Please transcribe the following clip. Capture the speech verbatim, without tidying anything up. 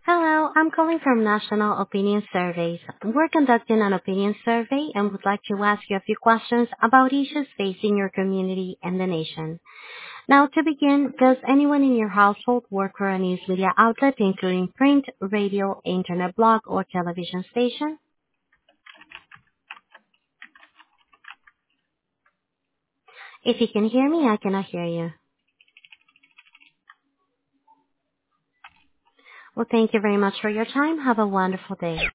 Hello, I'm calling from National Opinion Surveys. We're conducting an opinion survey and would like to ask you a few questions about issues facing your community and the nation. Now, to begin, does anyone in your household work for a news media outlet, including print, radio, internet blog, or television station? If you can hear me, I cannot hear you. Well, thank you very much for your time. Have a wonderful day.